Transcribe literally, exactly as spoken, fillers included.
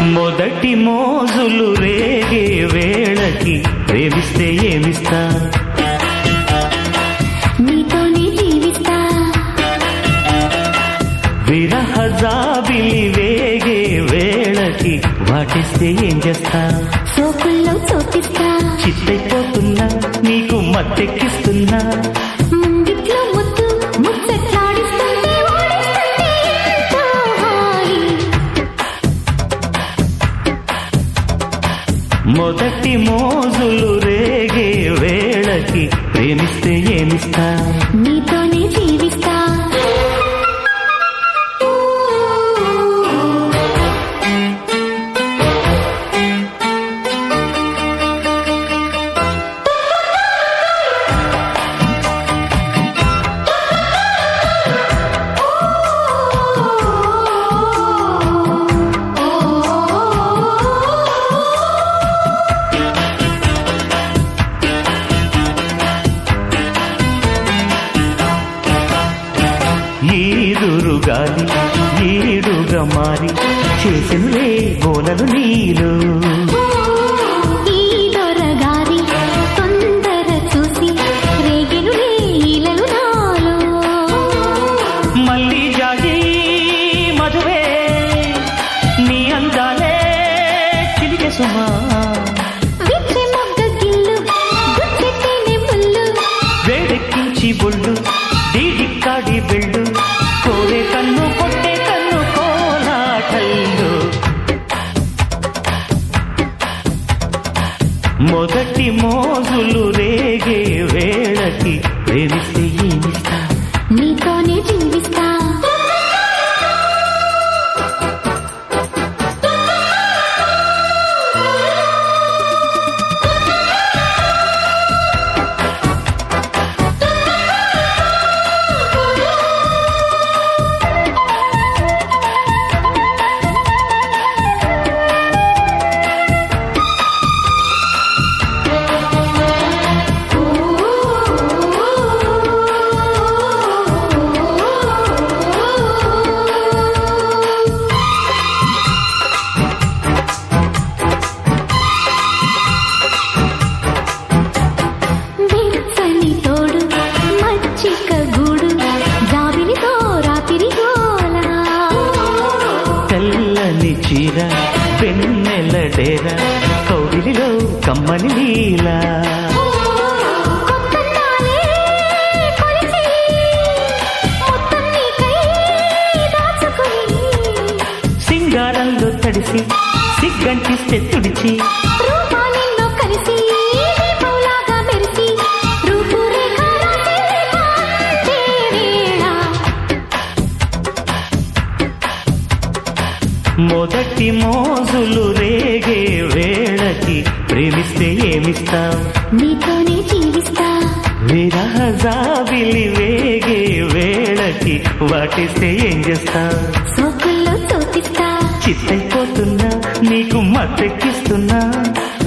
మొదటి మోజులు రేగే వేళకి ప్రేమిస్తే ఏమిస్తా నీతోనే జీవిస్తా విరహ జాబిలి వేగే వేళకి వాటిస్తే ఏం చేస్తా సోకుల్లో చోటిస్తా చిత్తైపోతున్నా నీకు మత్తెక్కిస్తున్నా ముంగిట్లో ముద్దు ముచ్చట్లాడిస్తుంటే ఓడిస్తుంటే ఎంతో హాయి. మొదటి మోజులు రేగే వేళకి ప్రేమిస్తే ఏమిస్తా నీతోనే జీవిస్తా ఈదురు గాలి ఈడుగా మారి చేసినులే గోలలు నీలో ఈ దొరగారి తొందర చూసి రేగినులే ఈలలు నాలో మళ్ళీ జాగి మధువే నీ అందాలే చిలికే సుమా విచ్చే మొగ్గ గిల్లు గుచ్చెట్టేనే ముల్లు వేడెక్కించి బొళ్ళు డీడిక్కాడి వెళ్ళు కోరే కన్ను కొట్టే కన్ను కోలాటల్లు మొదటి మోజులు రేగే వేళకి ప్రేమిస్తే ఏమిస్తా నీతోనే జీవిస్తా వెచ్చని తోడు మచ్చిక గూడు జాబిలితో రాత్రి గోల తెల్లని చీర పెన్నెల డేర కౌగిలిలో కమ్మని లీలా కొత్తనాలే కొలిచి మొత్తం నీకై దాచుకుని సింగారంలో తడిసి సిగ్గంటిస్తే తుడిచి రూపాలెన్నో కలిసి దీపంలాగా మెరిసి రూపురేఖ రాసే కాంతే వేళ మొదటి మోజులు రేగే వేళకి ప్రేమిస్తే ఏమిస్తా నీతోనే జీవిస్తా విరహ జాబిలి వేగే వేళకి వాటిస్తే ఏం చేస్తా సోకుల్లో చోటిస్తా చిత్తైపోతున్నా నీకు మత్తెక్కిస్తున్నా